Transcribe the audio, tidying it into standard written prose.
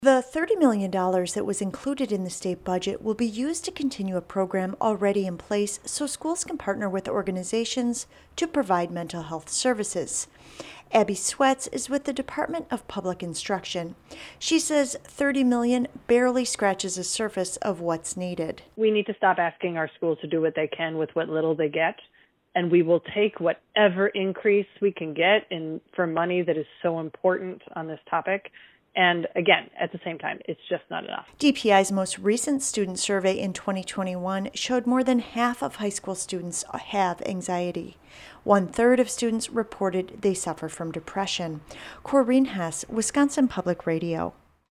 The $30 million that was included in the state budget will be used to continue a program already in place so schools can partner with organizations to provide mental health services. Abby Sweats is with the Department of Public Instruction. She says $30 million barely scratches the surface of what's needed. We need to stop asking our schools to do what they can with what little they get, and we will take whatever increase we can get for money that is so important on this topic. And again, at the same time, it's just not enough. DPI's most recent student survey in 2021 showed more than half of high school students have anxiety. 1/3 of students reported they suffer from depression. Corrine Hess, Wisconsin Public Radio.